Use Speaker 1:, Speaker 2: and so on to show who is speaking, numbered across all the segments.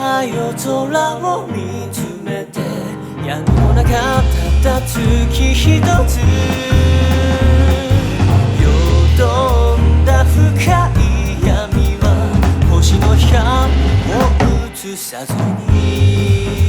Speaker 1: 夜空を見つめて闇の中たった月一つよどんだ深い闇は星の光を映さずに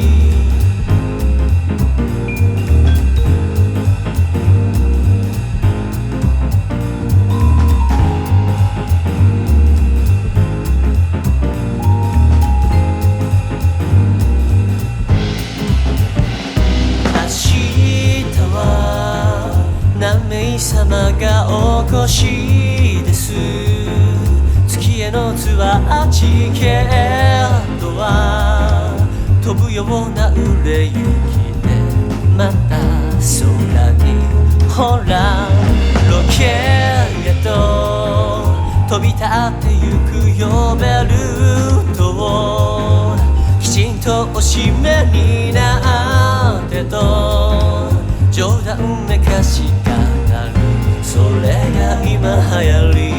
Speaker 1: 何名様がお越しです。月へのツアーチケットは飛ぶような売れ行きでまた空にほらロケット飛び立ってゆくよベルトをきちんとおしめになってと冗談めかしかなるそれが今流行り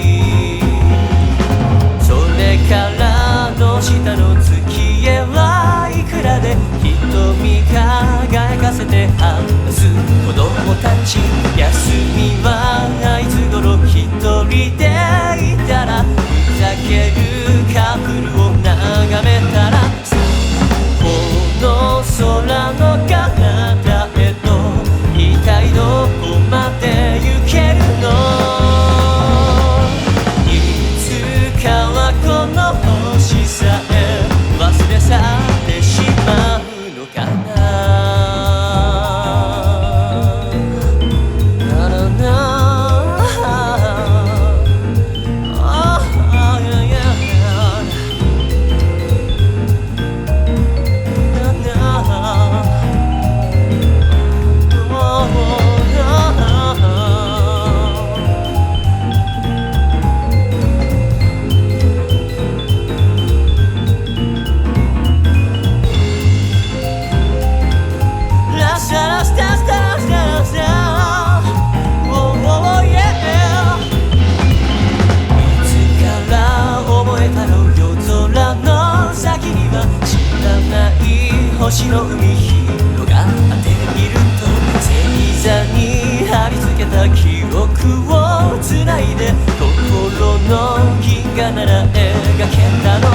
Speaker 1: それからの下の月へはいくらで瞳輝かせて話す子供たち休みはいつ頃一人でいたらふざけるカップルを眺めたらこの空の彼方へと一体どこまで行けるのいつかはこの星さえ忘れ去ってしまうのかな星の海広がっていると星座に貼り付けた記憶をつないで心の銀河なら描けたの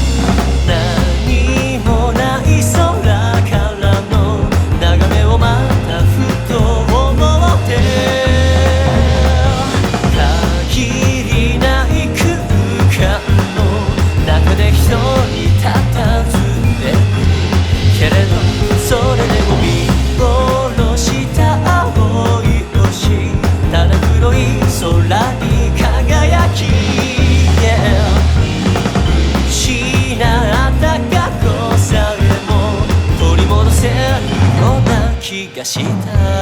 Speaker 1: 何もない空からの眺めをまたふと思って限りない空間の中で一人佇んでけれどそれでも見下ろした青い星ただ黒い空に輝き、失った過去さえも取り戻せるような気がした